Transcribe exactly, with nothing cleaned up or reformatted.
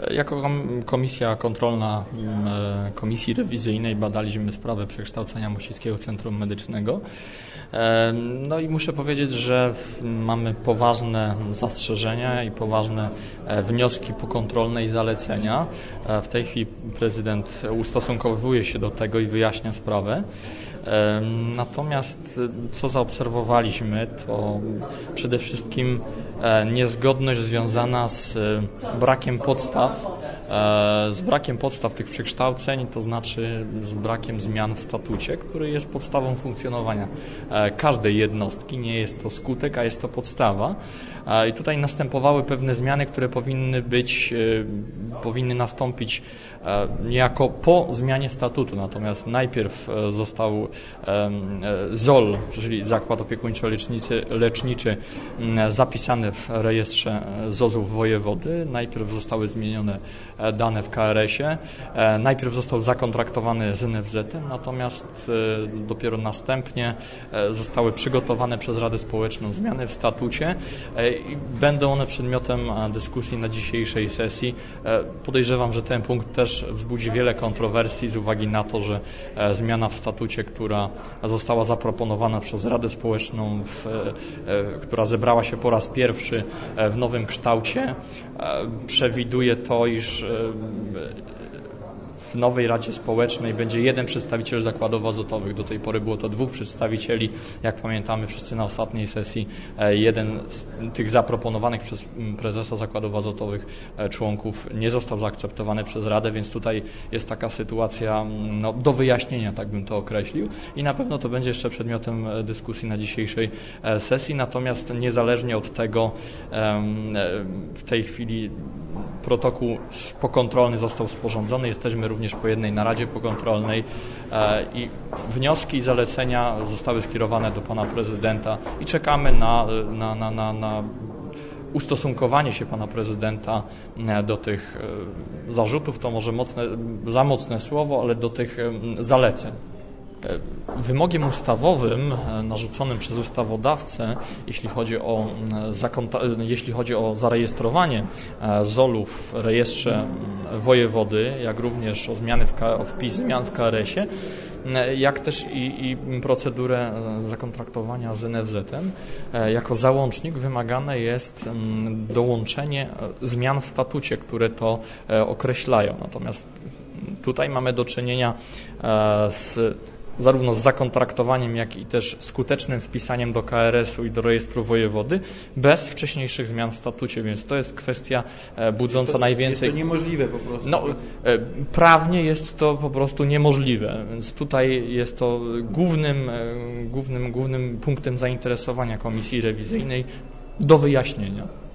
Jako Komisja Kontrolna Komisji Rewizyjnej badaliśmy sprawę przekształcenia Mosteckiego Centrum Medycznego. No i muszę powiedzieć, że mamy poważne zastrzeżenia i poważne wnioski pokontrolne i zalecenia. W tej chwili prezydent ustosunkowuje się do tego i wyjaśnia sprawę. Natomiast co zaobserwowaliśmy, to przede wszystkim niezgodność związana z brakiem podstaw, z brakiem podstaw tych przekształceń, to znaczy z brakiem zmian w statucie, który jest podstawą funkcjonowania każdej jednostki. Nie jest to skutek, a jest to podstawa. I tutaj następowały pewne zmiany, które powinny być, powinny nastąpić niejako po zmianie statutu. Natomiast najpierw został Z O L, czyli Zakład Opiekuńczo-Leczniczy, zapisany w rejestrze Z O Z-ów wojewody. Najpierw zostały zmienione dane w K R S-ie. Najpierw został zakontraktowany z N F Z-em, natomiast dopiero następnie zostały przygotowane przez Radę Społeczną zmiany w statucie i będą one przedmiotem dyskusji na dzisiejszej sesji. Podejrzewam, że ten punkt też wzbudzi wiele kontrowersji z uwagi na to, że zmiana w statucie, która została zaproponowana przez Radę Społeczną, w, która zebrała się po raz pierwszy w nowym kształcie, przewiduje to, iż w nowej Radzie Społecznej będzie jeden przedstawiciel zakładów azotowych. Do tej pory było to dwóch przedstawicieli. Jak pamiętamy wszyscy na ostatniej sesji, jeden z tych zaproponowanych przez prezesa zakładów azotowych członków nie został zaakceptowany przez Radę, więc tutaj jest taka sytuacja no, do wyjaśnienia, tak bym to określił. I na pewno to będzie jeszcze przedmiotem dyskusji na dzisiejszej sesji. Natomiast niezależnie od tego w tej chwili protokół pokontrolny został sporządzony. Jesteśmy również po jednej naradzie pokontrolnej i wnioski i zalecenia zostały skierowane do pana prezydenta i czekamy na, na, na, na, na ustosunkowanie się pana prezydenta do tych zarzutów. To może mocne, za mocne słowo, ale do tych zaleceń. Wymogiem ustawowym narzuconym przez ustawodawcę, jeśli chodzi o, jeśli chodzi o zarejestrowanie Z O L-ów w rejestrze wojewody, jak również o zmiany w, o wpis zmian w K R S-ie, jak też i, i procedurę zakontraktowania z N F Z-em, jako załącznik wymagane jest dołączenie zmian w statucie, które to określają. Natomiast tutaj mamy do czynienia z zarówno z zakontraktowaniem, jak i też skutecznym wpisaniem do K R S-u i do rejestru wojewody bez wcześniejszych zmian w statucie, więc to jest kwestia budząca jest to, najwięcej... Jest to niemożliwe po prostu. No, prawnie jest to po prostu niemożliwe, więc tutaj jest to głównym, głównym, głównym punktem zainteresowania Komisji Rewizyjnej do wyjaśnienia.